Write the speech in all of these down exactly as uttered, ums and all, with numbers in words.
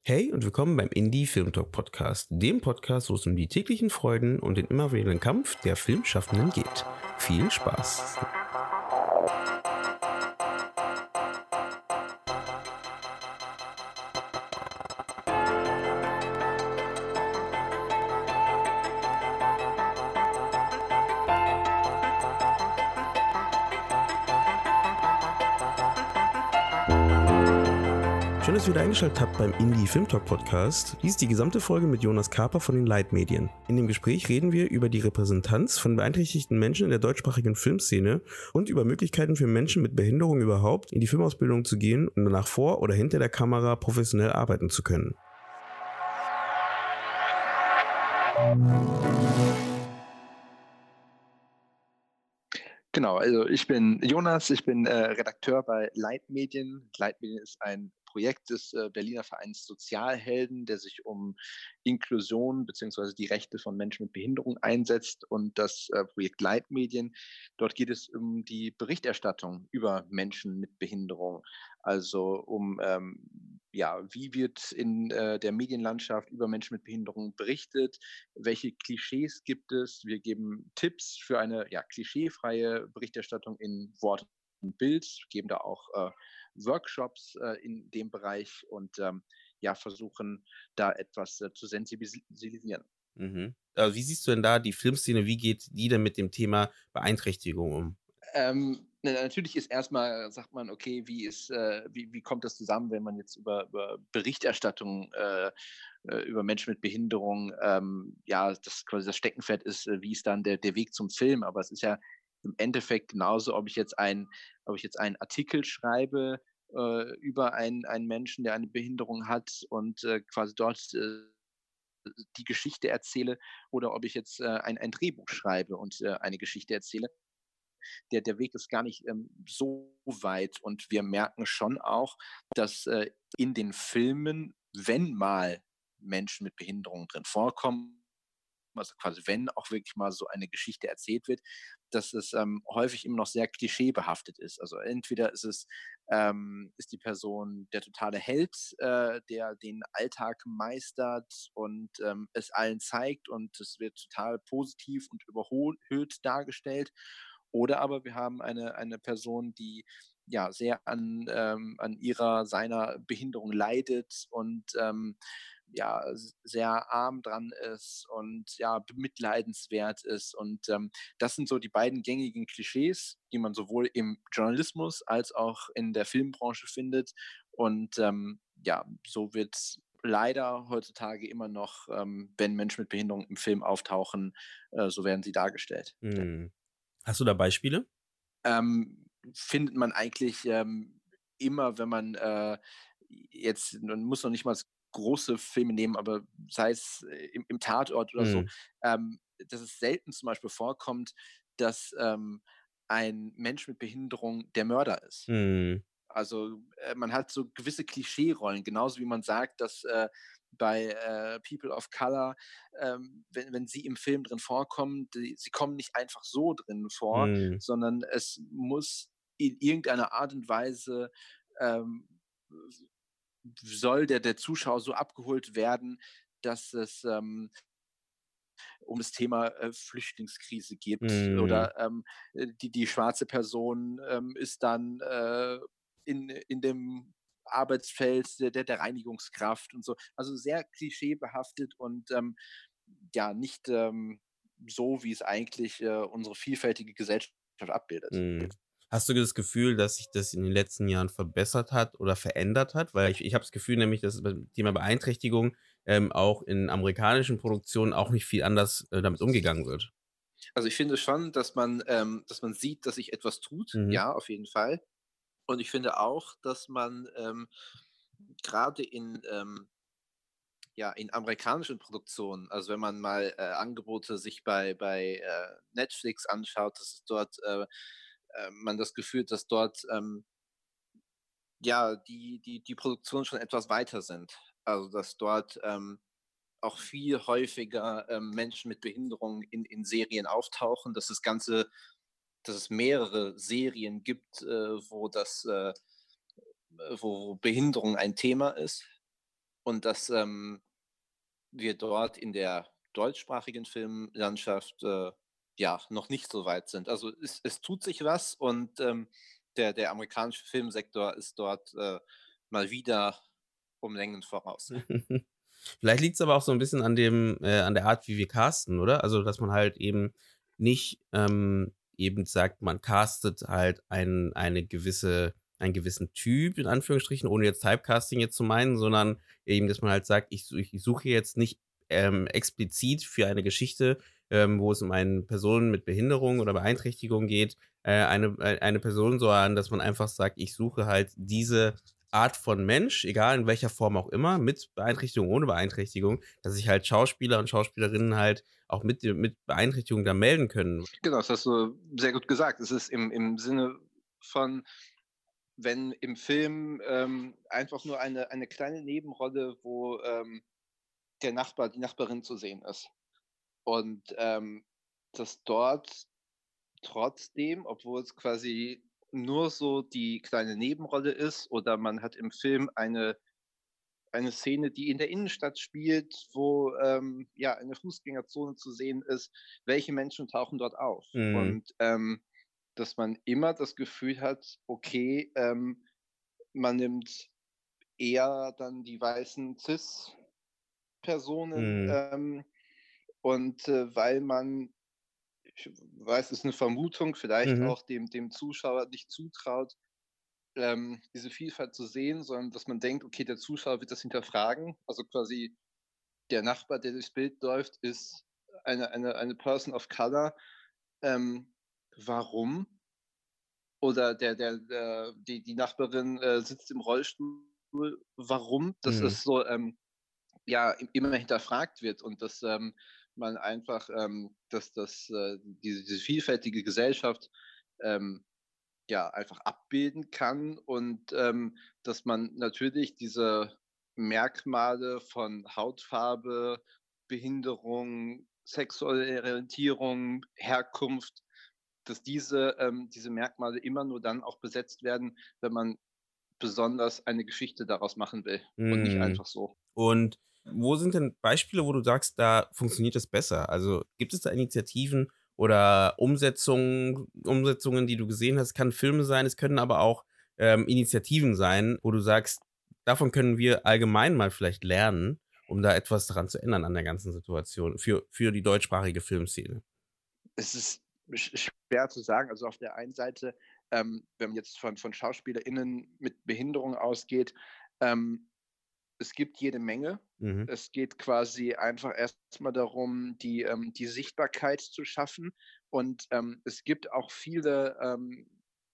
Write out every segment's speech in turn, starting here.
Hey und willkommen beim Indie Film Talk Podcast, dem Podcast, wo es um die täglichen Freuden und den immerwährenden Kampf der Filmschaffenden geht. Viel Spaß! Schön, dass ihr wieder eingeschaltet habt beim Indie Film Talk Podcast. Dies ist die gesamte Folge mit Jonas Kaper von den Leitmedien. In dem Gespräch reden wir über die Repräsentanz von beeinträchtigten Menschen in der deutschsprachigen Filmszene und über Möglichkeiten für Menschen mit Behinderung überhaupt in die Filmausbildung zu gehen und danach vor oder hinter der Kamera professionell arbeiten zu können. Genau, also ich bin Jonas, ich bin äh, Redakteur bei Leitmedien. Leitmedien ist ein Projekt des äh, Berliner Vereins Sozialhelden, der sich um Inklusion bzw. die Rechte von Menschen mit Behinderung einsetzt. Und das äh, Projekt Leitmedien, dort geht es um die Berichterstattung über Menschen mit Behinderung. Also um, ähm, ja, wie wird in äh, der Medienlandschaft über Menschen mit Behinderung berichtet? Welche Klischees gibt es? Wir geben Tipps für eine ja, klischeefreie Berichterstattung in Wort und Bild, geben da auch äh, Workshops äh, in dem Bereich und ähm, ja, versuchen da etwas äh, zu sensibilisieren. Mhm. Also wie siehst du denn da die Filmszene, wie geht die denn mit dem Thema Beeinträchtigung um? Ähm, na, natürlich ist erstmal, sagt man, okay, wie ist, äh, wie, wie kommt das zusammen, wenn man jetzt über, über Berichterstattung äh, äh, über Menschen mit Behinderung, ähm, ja, das quasi das Steckenpferd ist, äh, wie ist dann der, der Weg zum Film? Aber es ist ja im Endeffekt genauso, ob ich jetzt ein, ob ich jetzt einen Artikel schreibe äh, über einen, einen Menschen, der eine Behinderung hat und äh, quasi dort äh, die Geschichte erzähle oder ob ich jetzt äh, ein, ein Drehbuch schreibe und äh, eine Geschichte erzähle. Der, der Weg ist gar nicht ähm, so weit. Und wir merken schon auch, dass äh, in den Filmen, wenn mal Menschen mit Behinderungen drin vorkommen, also quasi wenn auch wirklich mal so eine Geschichte erzählt wird, dass es ähm, häufig immer noch sehr klischeebehaftet ist. Also entweder ist es ähm, ist die Person der totale Held, äh, der den Alltag meistert und ähm, es allen zeigt und es wird total positiv und überhöht dargestellt. Oder aber wir haben eine, eine Person, die ja sehr an, ähm, an ihrer, seiner Behinderung leidet und ähm, ja, sehr arm dran ist und ja, bemitleidenswert ist. Und ähm, das sind so die beiden gängigen Klischees, die man sowohl im Journalismus als auch in der Filmbranche findet. Und ähm, ja, so wird leider heutzutage immer noch, ähm, wenn Menschen mit Behinderung im Film auftauchen, äh, so werden sie dargestellt. Hm. Hast du da Beispiele? Ähm, findet man eigentlich ähm, immer, wenn man äh, jetzt, man muss noch nicht mal große Filme nehmen, aber sei es äh, im, im Tatort oder so, Hm. ähm, dass es selten zum Beispiel vorkommt, dass ähm, ein Mensch mit Behinderung der Mörder ist. Hm. Also äh, man hat so gewisse Klischee-Rollen, genauso wie man sagt, dass äh, bei äh, People of Color, ähm, wenn, wenn sie im Film drin vorkommen, die, sie kommen nicht einfach so drin vor, Hm. sondern es muss in irgendeiner Art und Weise ähm, soll der, der Zuschauer so abgeholt werden, dass es ähm, um das Thema äh, Flüchtlingskrise geht Hm. oder ähm, äh, die, die schwarze Person ähm, ist dann äh, in, in dem Arbeitsfeld der, der, der Reinigungskraft und so. Also sehr klischeebehaftet und ähm, ja, nicht ähm, so, wie es eigentlich äh, unsere vielfältige Gesellschaft abbildet. Mhm. Hast du das Gefühl, dass sich das in den letzten Jahren verbessert hat oder verändert hat? Weil ich ich habe das Gefühl nämlich, dass beim Thema Beeinträchtigung, ähm, auch in amerikanischen Produktionen auch nicht viel anders, äh, damit umgegangen wird. Also ich finde schon, dass man, ähm, dass man sieht, dass sich etwas tut, Mhm. ja, auf jeden Fall. Und ich finde auch, dass man ähm, gerade in, ähm, ja, in amerikanischen Produktionen, also wenn man mal äh, Angebote sich bei, bei äh, Netflix anschaut, dass es dort äh, äh, man das Gefühl hat, dass dort ähm, ja die, die, die Produktionen schon etwas weiter sind. Also dass dort ähm, auch viel häufiger ähm, Menschen mit Behinderung in, in Serien auftauchen, dass das Ganze, dass es mehrere Serien gibt, äh, wo das, äh, wo Behinderung ein Thema ist. und dass ähm, wir dort in der deutschsprachigen Filmlandschaft äh, ja noch nicht so weit sind. Also es, es tut sich was und ähm, der, der amerikanische Filmsektor ist dort äh, mal wieder um Längen voraus. Vielleicht liegt es aber auch so ein bisschen an dem äh, an der Art, wie wir casten, oder? Also, dass man halt eben nicht, ähm, eben sagt, man castet halt ein eine gewisse einen gewissen Typ in Anführungsstrichen, ohne jetzt Typecasting jetzt zu meinen, sondern eben, dass man halt sagt: „Ich su ich suche jetzt nicht, ähm, explizit für eine Geschichte, ähm, wo es um eine Person mit Behinderung oder Beeinträchtigung geht, äh, eine äh, eine Person, sondern dass man einfach sagt: „Ich suche halt diese Art von Mensch, egal in welcher Form auch immer, mit Beeinträchtigung, ohne Beeinträchtigung, dass sich halt Schauspieler und Schauspielerinnen halt auch mit de mit Beeinträchtigung da melden können." Genau, das hast du sehr gut gesagt. Es ist im, im Sinne von, wenn im Film ähm, einfach nur eine, eine kleine Nebenrolle, wo ähm, der Nachbar, die Nachbarin zu sehen ist. Und ähm, dass dort trotzdem, obwohl es quasi nur so die kleine Nebenrolle ist oder man hat im Film eine, eine Szene, die in der Innenstadt spielt, wo ähm, ja eine Fußgängerzone zu sehen ist, welche Menschen tauchen dort auf? Mhm, Und ähm, dass man immer das Gefühl hat, okay, ähm, man nimmt eher dann die weißen Cis-Personen mhm, ähm, und äh, weil man, ich weiß, es ist eine Vermutung, vielleicht mhm, auch dem, dem Zuschauer nicht zutraut, ähm, diese Vielfalt zu sehen, sondern dass man denkt, okay, der Zuschauer wird das hinterfragen. Also quasi der Nachbar, der durchs Bild läuft, ist eine, eine, eine Person of Color. Ähm, warum? Oder der, der, der, die, die Nachbarin äh, sitzt im Rollstuhl. Warum? Das mhm, ist so, ähm, ja, immer hinterfragt wird und dass ähm, man einfach, ähm, dass das, äh, diese, diese vielfältige Gesellschaft ähm, ja einfach abbilden kann und ähm, dass man natürlich diese Merkmale von Hautfarbe, Behinderung, sexuelle Orientierung, Herkunft, dass diese, ähm, diese Merkmale immer nur dann auch besetzt werden, wenn man besonders eine Geschichte daraus machen will und nicht mhm. einfach so. Und wo sind denn Beispiele, wo du sagst, da funktioniert es besser? Also, gibt es da Initiativen oder Umsetzungen Umsetzungen, die du gesehen hast? Kann Filme sein, es können aber auch, ähm, Initiativen sein, wo du sagst: „Davon können wir allgemein mal vielleicht lernen, um da etwas daran zu ändern an der ganzen Situation für für die deutschsprachige Filmszene." Es ist sch schwer zu sagen. Also, auf der einen Seite, ähm, wenn man jetzt von von SchauspielerInnen mit Behinderung ausgeht, ähm, es gibt jede Menge. Mhm, Es geht quasi einfach erstmal darum, die, ähm die Sichtbarkeit zu schaffen. Und, ähm, es gibt auch viele, ähm,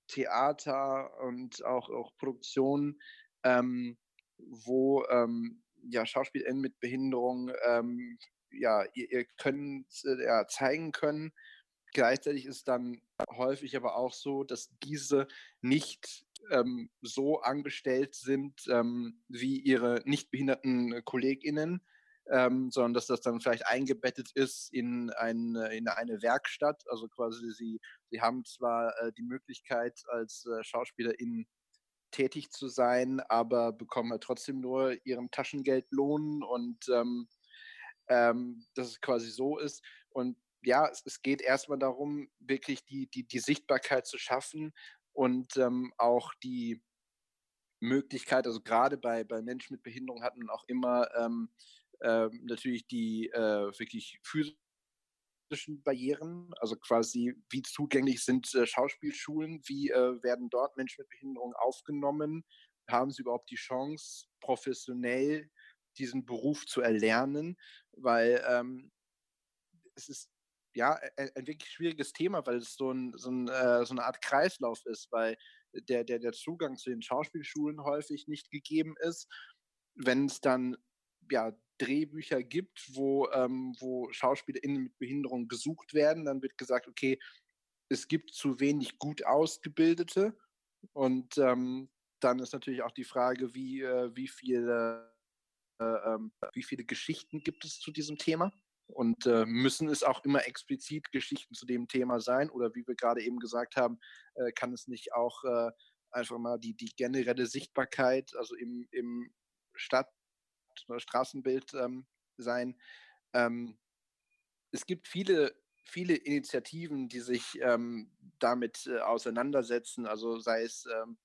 Theater und auch auch Produktionen, ähm, wo, ähm, ja, SchauspielerInnen mit Behinderung, ähm, ja, ihr ihr Können, äh, ja, zeigen können. Gleichzeitig ist dann häufig aber auch so, dass diese nicht ähm, so angestellt sind ähm, wie ihre nicht behinderten KollegInnen, ähm, sondern dass das dann vielleicht eingebettet ist in, ein, in eine Werkstatt. Also quasi sie, sie haben zwar äh, die Möglichkeit, als äh, SchauspielerInnen tätig zu sein, aber bekommen halt trotzdem nur ihren Taschengeldlohn und ähm, ähm, dass es quasi so ist. Und ja, es, es geht erstmal darum, wirklich die, die, die Sichtbarkeit zu schaffen und ähm, auch die Möglichkeit, also gerade bei, bei Menschen mit Behinderung hat man auch immer ähm, ähm, natürlich die äh, wirklich physischen Barrieren, also quasi wie zugänglich sind äh, Schauspielschulen, wie äh, werden dort Menschen mit Behinderung aufgenommen, haben sie überhaupt die Chance, professionell diesen Beruf zu erlernen, weil ähm, es ist ja ein, ein wirklich schwieriges Thema, weil es so, ein, so, ein, äh, so eine Art Kreislauf ist, weil der, der, der Zugang zu den Schauspielschulen häufig nicht gegeben ist. Wenn es dann ja, Drehbücher gibt, wo, ähm, wo SchauspielerInnen mit Behinderung gesucht werden, dann wird gesagt, okay, es gibt zu wenig gut Ausgebildete. Und ähm, dann ist natürlich auch die Frage, wie, äh, wie viele äh, ähm, wie viele Geschichten gibt es zu diesem Thema? Und äh, müssen es auch immer explizit Geschichten zu dem Thema sein? Oder wie wir gerade eben gesagt haben, äh, kann es nicht auch äh, einfach mal die, die generelle Sichtbarkeit, also im, im oder Straßenbild ähm, sein. Ähm, es gibt viele, viele Initiativen, die sich ähm, damit äh, auseinandersetzen, also sei es ähm,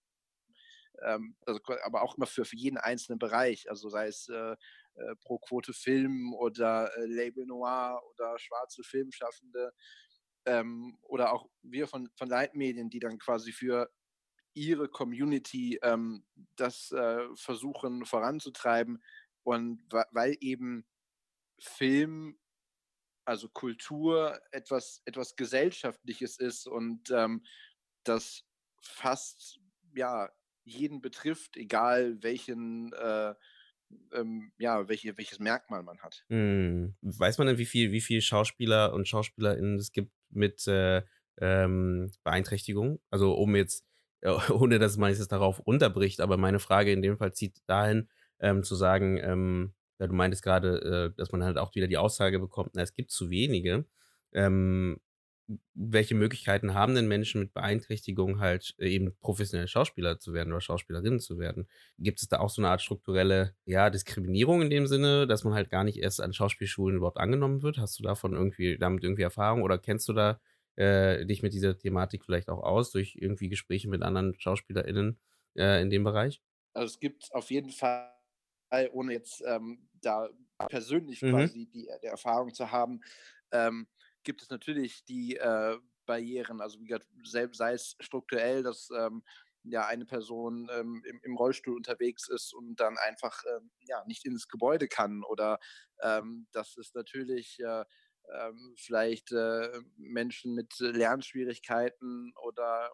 ähm, also, aber auch immer für, für jeden einzelnen Bereich, also sei es äh, äh, pro Quote Film oder äh, Label Noir oder schwarze Filmschaffende ähm, oder auch wir von, von Leitmedien, die dann quasi für ihre Community ähm, das äh, versuchen voranzutreiben. Und wa- weil eben Film, also Kultur, etwas, etwas Gesellschaftliches ist und ähm, das fast ja jeden betrifft, egal welchen, äh, ähm, ja, welche, welches Merkmal man hat. Mhm. Weiß man denn, wie viel wie viel Schauspieler und SchauspielerInnen es gibt mit, äh, ähm, Beeinträchtigung? Also, um jetzt äh, ohne dass man es jetzt darauf runterbricht, aber meine Frage in dem Fall zieht dahin, ähm, zu sagen, ähm ja, du meintest grade, äh, dass man halt auch wieder die Aussage bekommt: „Na, es gibt zu wenige.“ Ähm, welche Möglichkeiten haben denn Menschen mit Beeinträchtigung halt, äh, eben professionelle Schauspieler zu werden oder Schauspielerinnen zu werden? Gibt es da auch so eine Art strukturelle, ja, Diskriminierung in dem Sinne, dass man halt gar nicht erst an Schauspielschulen überhaupt angenommen wird? Hast du davon irgendwie damit irgendwie Erfahrung oder kennst du da, äh, dich mit dieser Thematik vielleicht auch aus durch irgendwie Gespräche mit anderen SchauspielerInnen, äh, in dem Bereich? Also es gibt auf jeden Fall, ohne jetzt ähm, da persönlich Mhm. quasi die, die Erfahrung zu haben, ähm, gibt es natürlich die äh, Barrieren, also wie gesagt, selbst sei es strukturell, dass ähm, ja eine Person ähm, im, im Rollstuhl unterwegs ist und dann einfach ähm, ja nicht ins Gebäude kann oder ähm, dass es natürlich äh, ähm, vielleicht äh, Menschen mit Lernschwierigkeiten oder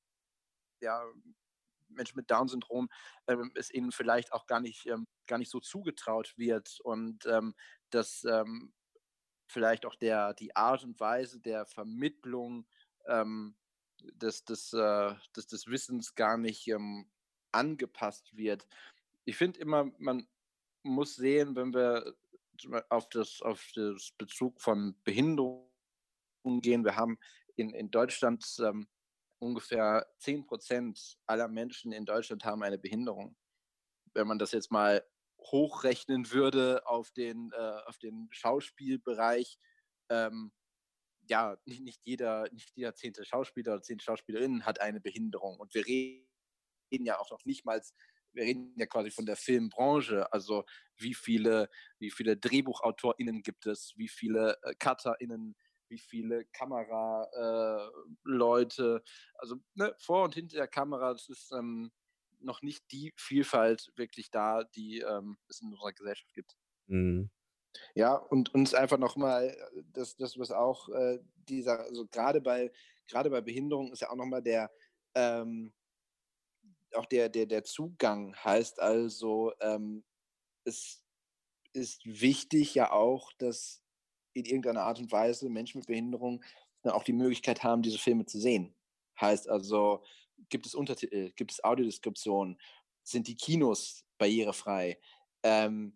ja Menschen mit Down-Syndrom ähm, es ihnen vielleicht auch gar nicht, ähm, gar nicht so zugetraut wird und ähm, dass ähm, vielleicht auch der, die Art und Weise der Vermittlung ähm, des, des, äh, des, des Wissens gar nicht ähm, angepasst wird. Ich finde immer, man muss sehen, wenn wir auf das, auf das Bezug von Behinderung gehen, wir haben in, in Deutschland ähm, ungefähr zehn Prozent aller Menschen in Deutschland haben eine Behinderung. Wenn man das jetzt mal hochrechnen würde auf den, äh, auf den Schauspielbereich, ähm, ja, nicht, nicht, jeder, nicht jeder zehnte Schauspieler oder zehnte Schauspielerin hat eine Behinderung. Und wir reden ja auch noch nicht mal, wir reden ja quasi von der Filmbranche. Also wie viele, wie viele DrehbuchautorInnen gibt es, wie viele äh, CutterInnen, wie viele Kameraleute, äh, Leute. Also ne, vor und hinter der Kamera, das ist ähm, noch nicht die Vielfalt wirklich da, die ähm, es in unserer Gesellschaft gibt. Mhm. Ja, und uns einfach nochmal, das, das, was auch äh, dieser, also gerade bei, gerade bei Behinderung ist ja auch nochmal der, ähm, auch der, der, der Zugang heißt also, ähm, es ist wichtig ja auch, dass in irgendeiner Art und Weise Menschen mit Behinderung dann auch die Möglichkeit haben, diese Filme zu sehen. Heißt also, gibt es Untertitel, gibt es Audiodeskription, sind die Kinos barrierefrei? Ähm,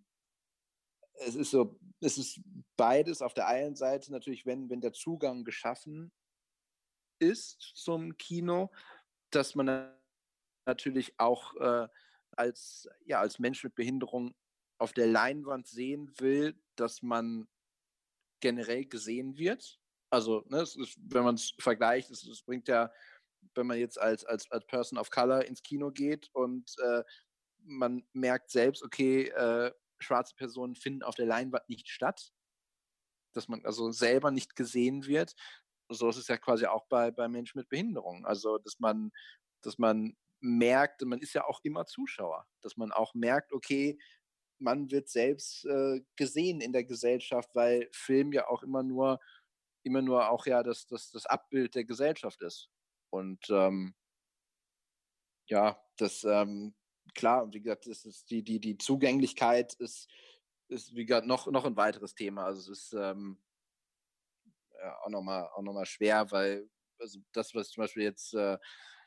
es ist so, es ist beides. Auf der einen Seite natürlich, wenn, wenn der Zugang geschaffen ist zum Kino, dass man natürlich auch äh, als, ja, als Mensch mit Behinderung auf der Leinwand sehen will, dass man generell gesehen wird. Also, ne, es ist, wenn man es vergleicht, es, es bringt ja, wenn man jetzt als, als, als Person of Color ins Kino geht und äh, man merkt selbst, okay, äh, schwarze Personen finden auf der Leinwand nicht statt, dass man also selber nicht gesehen wird. So ist es ja quasi auch bei, bei Menschen mit Behinderung. Also, dass man, dass man merkt, man ist ja auch immer Zuschauer, dass man auch merkt, okay, man wird selbst äh, gesehen in der Gesellschaft, weil Film ja auch immer nur, immer nur auch ja das, das, das Abbild der Gesellschaft ist. Und ähm, ja, das ähm, klar, wie gesagt, das ist die, die, die Zugänglichkeit ist, ist wie gesagt noch, noch ein weiteres Thema. Also es ist ähm, ja, auch nochmal auch noch mal schwer, weil also das, was zum Beispiel jetzt äh,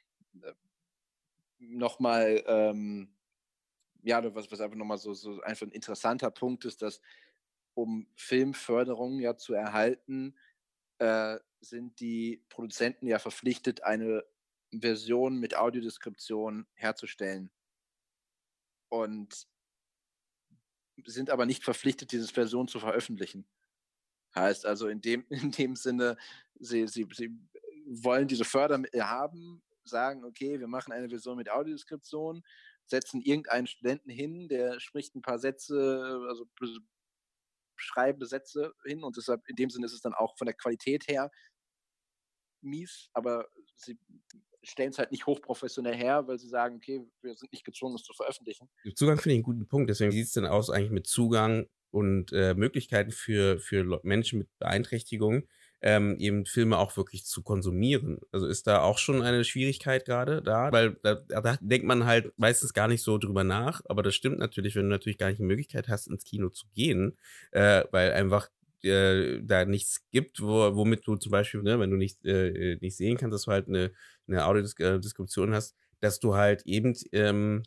nochmal, ähm, ja, was, was einfach nochmal so, so einfach ein interessanter Punkt ist, dass um Filmförderung ja zu erhalten, äh, sind die Produzenten ja verpflichtet, eine Version mit Audiodeskription herzustellen. Und sind aber nicht verpflichtet, diese Version zu veröffentlichen. Heißt also in dem in dem Sinne, sie sie sie wollen diese Fördermittel haben, sagen: „Okay, wir machen eine Version mit Audiodeskription“, setzen irgendeinen Studenten hin, der spricht ein paar Sätze, also be beschreibende Sätze hin und deshalb in dem Sinne ist es dann auch von der Qualität her mies, aber sie stellen es halt nicht hochprofessionell her, weil sie sagen: „Okay, wir sind nicht gezwungen, es zu veröffentlichen.“ Zugang finde ich einen guten Punkt. Deswegen, wie sieht's denn aus eigentlich mit Zugang und, äh, Möglichkeiten für für Leu Menschen mit Beeinträchtigung, ähm, eben Filme auch wirklich zu konsumieren? Also, ist da auch schon eine Schwierigkeit gerade da? Weil da da denkt man halt meistens gar nicht so drüber nach, aber das stimmt natürlich, wenn du natürlich gar nicht die Möglichkeit hast, ins Kino zu gehen, äh, weil einfach, äh, da nichts gibt, wo womit du zum Beispiel, ne, wenn du nicht, äh, äh, nicht sehen kannst, dass du halt eine 'ne Audiodesк äh, Deskription hast, dass du halt eben, ähm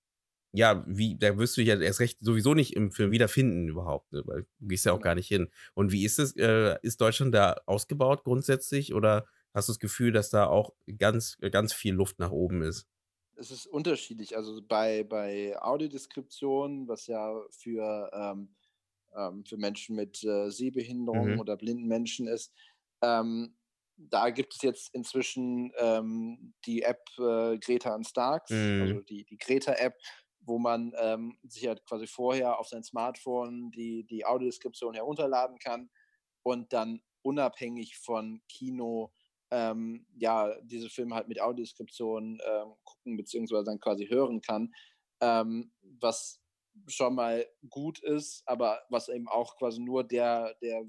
ja, wie da wirst du dich ja erst recht sowieso nicht im Film wiederfinden überhaupt, ne, weil du gehst ja auch gar Genau. nicht hin. Und wie ist es? Äh, ist Deutschland da ausgebaut grundsätzlich oder hast du das Gefühl, dass da auch ganz ganz viel Luft nach oben ist? Es ist unterschiedlich. Also, bei bei Audiodeskription, was ja für, ähm ähm, für Menschen mit, äh, Sehbehinderung Mhm. oder blinden Menschen ist, ähm, da gibt es jetzt inzwischen, ähm, die App, äh, Greta and Starks, Mhm. also die die Greta-App, wo man, ähm, sich halt quasi vorher auf sein Smartphone die die Audiodeskription herunterladen kann und dann unabhängig von Kino, ähm, ja, diese Filme halt mit Audiodeskription, ähm, gucken beziehungsweise dann quasi hören kann, ähm, was schon mal gut ist, aber was eben auch quasi nur der der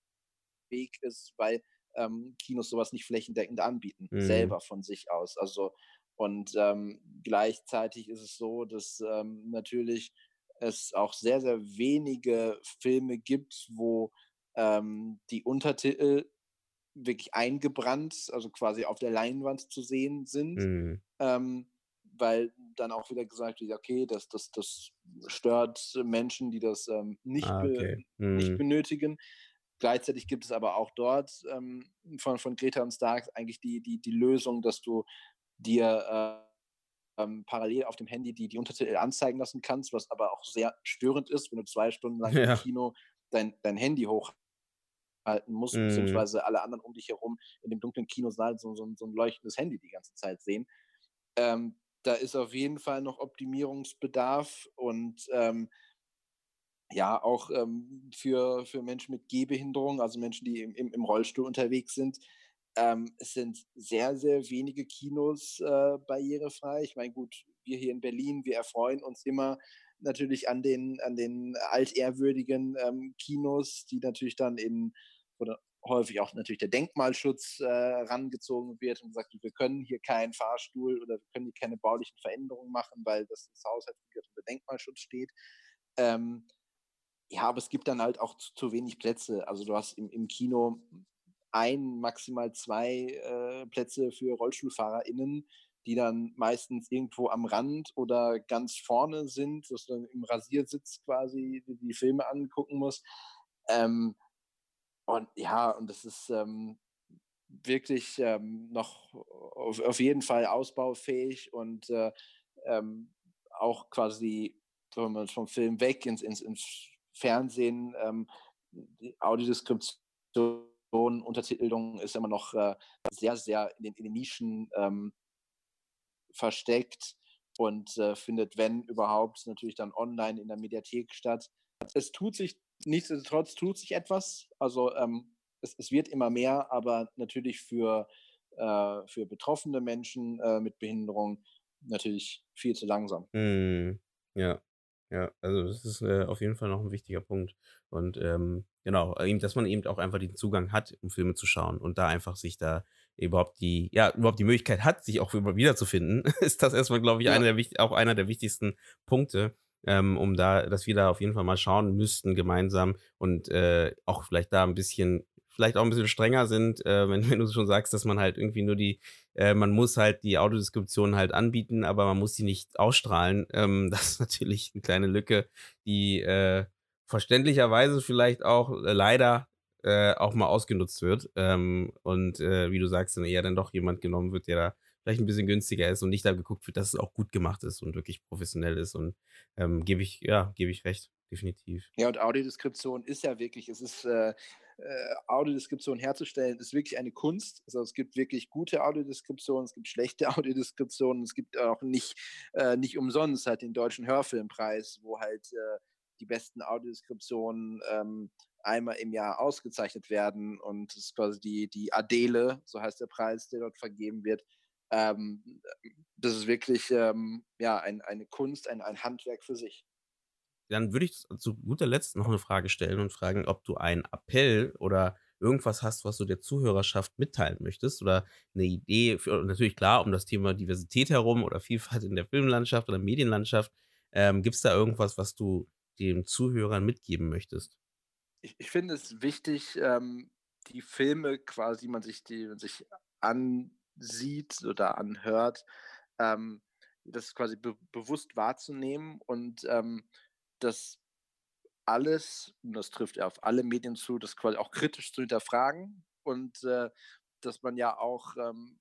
Weg ist, weil, ähm, Kinos sowas nicht flächendeckend anbieten, Mhm. selber von sich aus. Also und, ähm, gleichzeitig ist es so, dass, ähm, natürlich es auch sehr, sehr wenige Filme gibt, wo, ähm, die Untertitel wirklich eingebrannt, also quasi auf der Leinwand zu sehen sind, Mhm. ähm, weil dann auch wieder gesagt wird, ja, okay, das das das stört Menschen, die das, ähm, nicht Ah, be okay. nicht Mhm. benötigen. Gleichzeitig gibt es aber auch dort, ähm, von von Greta und Starks eigentlich die die die Lösung, dass du dir, äh, ähm, parallel auf dem Handy die die Untertitel anzeigen lassen kannst, was aber auch sehr störend ist, wenn du zwei Stunden lang im Ja. Kino dein dein Handy hoch halten musst, Mhm. beziehungsweise alle anderen um dich herum in dem dunklen Kinosaal so, so, so ein leuchtendes Handy die ganze Zeit sehen. Ähm, da ist auf jeden Fall noch Optimierungsbedarf und ähm, ja, auch ähm, für, für Menschen mit Gehbehinderung, also Menschen, die im, im, im Rollstuhl unterwegs sind. Ähm, es sind sehr, sehr wenige Kinos äh, barrierefrei. Ich meine, gut, wir hier in Berlin, wir erfreuen uns immer natürlich an den, an den altehrwürdigen ähm, Kinos, die natürlich dann in, oder häufig auch natürlich der Denkmalschutz äh, rangezogen wird und gesagt, wir können hier keinen Fahrstuhl oder wir können hier keine baulichen Veränderungen machen, weil das, das Haus halt unter Denkmalschutz steht. Ähm, ja, aber es gibt dann halt auch zu zu wenig Plätze. Also, du hast im im Kino ein, maximal zwei äh, Plätze für RollstuhlfahrerInnen, die dann meistens irgendwo am Rand oder ganz vorne sind, dass du dann im Rasiersitz quasi die die Filme angucken musst. Ähm, und ja, und das ist, ähm, wirklich, ähm, noch auf auf jeden Fall ausbaufähig und, äh, ähm, auch quasi, wenn man vom Film weg ins ins ins Fernsehen, ähm, die Audiodeskription, Untertitelung ist immer noch, äh, sehr, sehr in den in den Nischen, ähm, versteckt und, äh, findet, wenn überhaupt, natürlich dann online in der Mediathek statt. Es tut sich nichtsdestotrotz tut sich etwas. Also, ähm, es es wird immer mehr, aber natürlich für, äh für betroffene Menschen, äh, mit Behinderung natürlich viel zu langsam. Mhm. Ja, ja, also das ist, äh, auf jeden Fall noch ein wichtiger Punkt. Und, ähm, genau, eben, dass man eben auch einfach den Zugang hat, um Filme zu schauen und da einfach sich da überhaupt die ja, überhaupt die Möglichkeit hat, sich auch immer wiederzufinden, ist das erstmal, glaube ich, einer Ja, der wich auch einer der wichtigsten Punkte, ähm, um da dass wir da auf jeden Fall mal schauen müssten gemeinsam und, äh, auch vielleicht da ein bisschen vielleicht auch ein bisschen strenger sind, äh, wenn wenn du schon sagst, dass man halt irgendwie nur die äh, man muss halt die Audiodeskription halt anbieten, aber man muss sie nicht ausstrahlen. Ähm, das ist natürlich eine kleine Lücke, die, äh, verständlicherweise vielleicht auch, äh, leider, äh, auch mal ausgenutzt wird. Ähm, und, äh, wie du sagst, dann eher dann doch jemand genommen wird, der da vielleicht ein bisschen günstiger ist und nicht da geguckt wird, dass es auch gut gemacht ist und wirklich professionell ist und, ähm, gebe ich ja, gebe ich recht. definitiv. Ja, und Audiodeskription ist ja wirklich, es ist äh, äh, Audiodeskription herzustellen, ist wirklich eine Kunst. Also es gibt wirklich gute Audiodeskriptionen, es gibt schlechte Audiodeskriptionen, es gibt auch nicht, äh, nicht umsonst halt den Deutschen Hörfilmpreis, wo halt äh, die besten Audiodeskriptionen ähm, einmal im Jahr ausgezeichnet werden, und es ist quasi die, die Adele, so heißt der Preis, der dort vergeben wird. Ähm, das ist wirklich ähm, ja, ein, eine Kunst, ein, ein Handwerk für sich. Dann würde ich zu guter Letzt noch eine Frage stellen und fragen, ob du einen Appell oder irgendwas hast, was du der Zuhörerschaft mitteilen möchtest oder eine Idee für, natürlich klar um das Thema Diversität herum oder Vielfalt in der Filmlandschaft oder Medienlandschaft. Ähm, Gibt es da irgendwas, was du den Zuhörern mitgeben möchtest? Ich, ich finde es wichtig, ähm, die Filme quasi, man sich, die man sich ansieht oder anhört, ähm, das quasi be bewusst wahrzunehmen, und ähm, das alles, und das trifft ja auf alle Medien zu, das quasi auch kritisch zu hinterfragen, und äh, dass man ja auch ähm,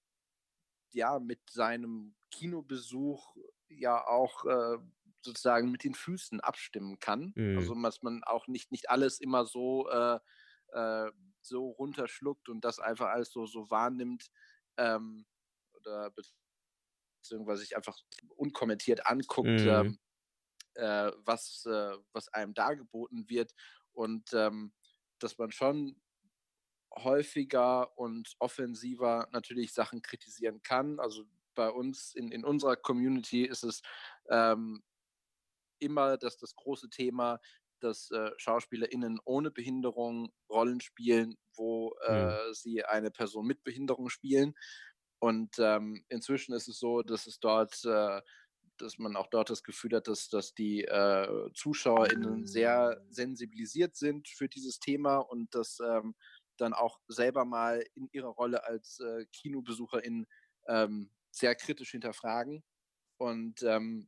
ja mit seinem Kinobesuch ja auch äh, sozusagen mit den Füßen abstimmen kann. Mhm. Also dass man auch nicht, nicht alles immer so, äh, äh, so runterschluckt und das einfach alles so, so wahrnimmt, ähm, oder beziehungsweise sich einfach unkommentiert anguckt, Mhm. ähm, äh, was, äh, was einem dargeboten wird, und ähm, dass man schon häufiger und offensiver natürlich Sachen kritisieren kann. Also bei uns in, in unserer Community ist es ähm, immer das, das große Thema, dass äh, SchauspielerInnen ohne Behinderung Rollen spielen, wo Mhm. äh, sie eine Person mit Behinderung spielen. Und ähm, inzwischen ist es so, dass es dort, äh, dass man auch dort das Gefühl hat, dass, dass die äh, ZuschauerInnen sehr sensibilisiert sind für dieses Thema, und das ähm, dann auch selber mal in ihrer Rolle als äh, KinobesucherInnen ähm, sehr kritisch hinterfragen. Und ähm,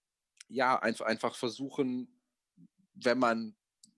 ja, einfach, einfach versuchen, wenn man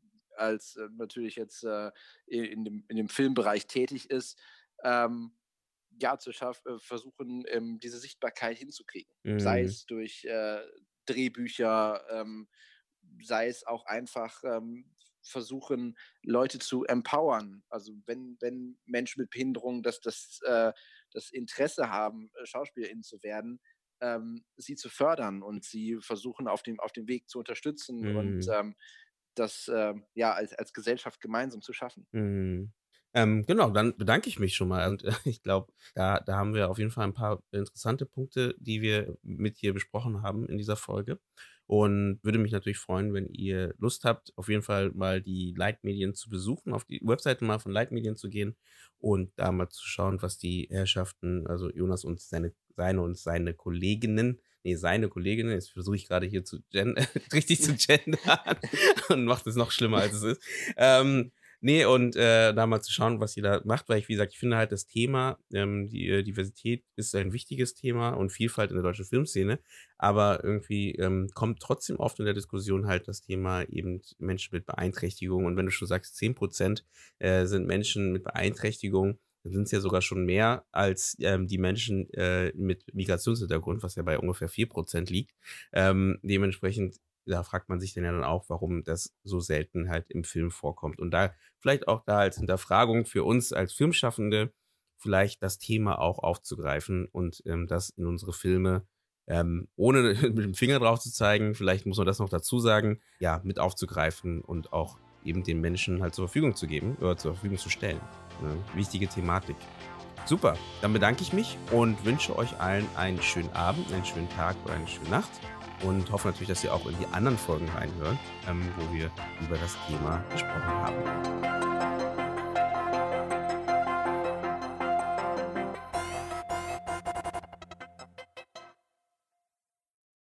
als äh, natürlich jetzt äh, in, dem, in dem Filmbereich tätig ist, ähm, ja, zu schaffen, äh, versuchen, ähm, diese Sichtbarkeit hinzukriegen. Sei Mhm. es durch äh, Drehbücher, ähm, sei es auch einfach ähm, versuchen, Leute zu empowern. Also wenn, wenn Menschen mit Behinderung das, das, äh, das Interesse haben, äh, SchauspielerInnen zu werden, ähm, sie zu fördern und sie versuchen auf dem, auf dem Weg zu unterstützen, und Mhm. ähm, das ähm, ja als, als Gesellschaft gemeinsam zu schaffen. Mhm. Ähm, genau, dann bedanke ich mich schon mal und, äh, ich glaube, da da haben wir auf jeden Fall ein paar interessante Punkte, die wir mit dir besprochen haben in dieser Folge und würde mich natürlich freuen, wenn ihr Lust habt, auf jeden Fall mal die Leitmedien zu besuchen, auf die Webseite mal von Leitmedien zu gehen und da mal zu schauen, was die Herrschaften, also Jonas und seine seine und seine Kolleginnen ne, seine Kolleginnen, jetzt versuche ich gerade hier zu gen richtig zu gendern und mache es noch schlimmer, als es ist. Ähm, Ne, und, äh, da mal zu schauen, was ihr da macht, weil ich, wie gesagt, ich finde halt das Thema, ähm, die, äh, Diversität ist ein wichtiges Thema und Vielfalt in der deutschen Filmszene, aber irgendwie, ähm, kommt trotzdem oft in der Diskussion halt das Thema eben Menschen mit Beeinträchtigung und wenn du schon sagst, zehn Prozent äh, sind Menschen mit Beeinträchtigung, dann sind's ja sogar schon mehr als, ähm, die Menschen, äh, mit Migrationshintergrund, was ja bei ungefähr vier Prozent liegt. Ähm, dementsprechend, da fragt man sich dann ja dann auch, warum das so selten halt im Film vorkommt. Und da vielleicht auch da als Hinterfragung für uns als Filmschaffende, vielleicht das Thema auch aufzugreifen und ähm, das in unsere Filme, ähm, ohne mit dem Finger drauf zu zeigen, vielleicht muss man das noch dazu sagen, ja, mit aufzugreifen und auch eben den Menschen halt zur Verfügung zu geben oder zur Verfügung zu stellen. Ne? Wichtige Thematik. Super, dann bedanke ich mich und wünsche euch allen einen schönen Abend, einen schönen Tag oder eine schöne Nacht und hoffe natürlich, dass ihr auch in die anderen Folgen reinhört, ähm, wo wir über das Thema gesprochen haben.